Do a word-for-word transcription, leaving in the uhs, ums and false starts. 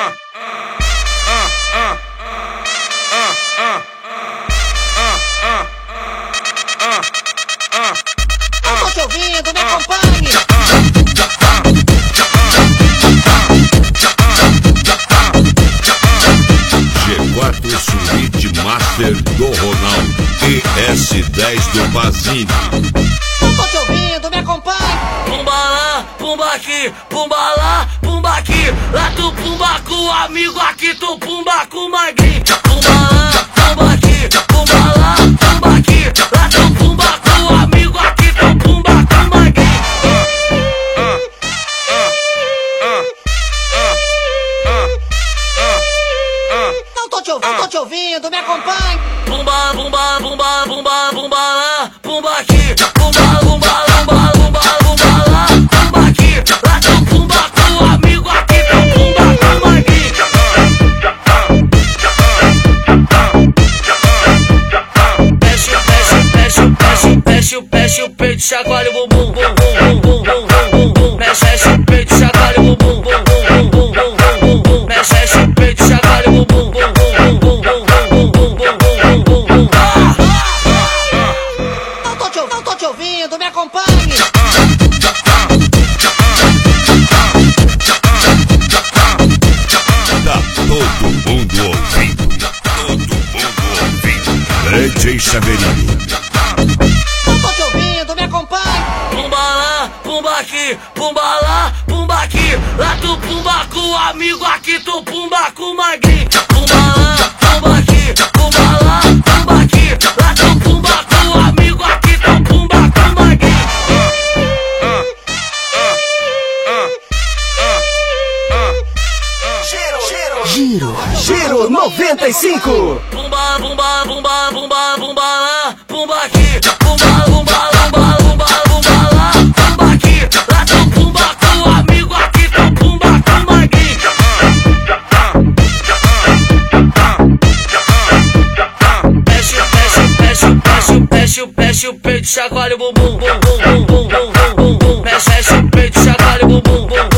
Eu tô te ouvindo, me acompanhe. G quatro Suite Master do Ronaldo e S dez do Basílio. Eu tô te ouvindo, me acompanhe. Pumba lá, pumba aqui, pumba lá, pumba aqui. Lá tu pumba com o amigo, aqui tu pumba com o magrinho. Pumba lá, pumba aqui, pumba lá, pumba aqui. Lá tu pumba com o amigo, aqui tu pumba com o magrinho. Não tô te ouvindo, tô te ouvindo, me acompanhe. Pumba, pumba, pumba, pumba, pumba lá, pumba aqui. Pumba, pumba, pumba, pumba, pumba lá, pumba aqui. Lá tu pumba com o amigo, aqui tu pumba com o magrinho. Fecha, fecha, fecha, fecha, fecha, fecha o peito, chacoalha o bumbum, bum, bum, bum, bum, bum, bum. Fecha, fecha o peito, chacoalha o bumbum, bum, bum, bum, bum, bum, bum, bum. Fecha, fecha o peito, chacoalha o bumbum, bum, bum, bum, bum, bum, bum, bum, bum, bum, bum. Não tô te ouvindo, não tô te ouvindo, me acompanhe. Tá todo mundo ouvindo, todo mundo ouvindo. D J Saveirinho. Não tô te ouvindo, me acompanhe. Pumba lá, pumba aqui, pumba lá, pumba aqui. Lá tu pumba com o amigo, aqui tu pumba com o magrinho. Pumba lá, pumba aqui, pumba lá, pumba aqui. Lá tu pumba com o amigo, aqui tu pumba com o magrinho. Giro, Giro noventa e cinco. Pumba, pumba, pumba, pumba, pumba lá, pumba aqui. Pumba, pumba, pumba, pumba, pumba lá, pumba aqui. Lá tu pumba com o amigo, aqui tu pumba com o magrinho. Fecha, fecha, fecha, fecha, fecha, fecha o peito, chacoalha o bumbum, bum, bum, bum, bum, bum, bum, bum. Fecha, fecha o peito, chacoalha o bumbum, bum.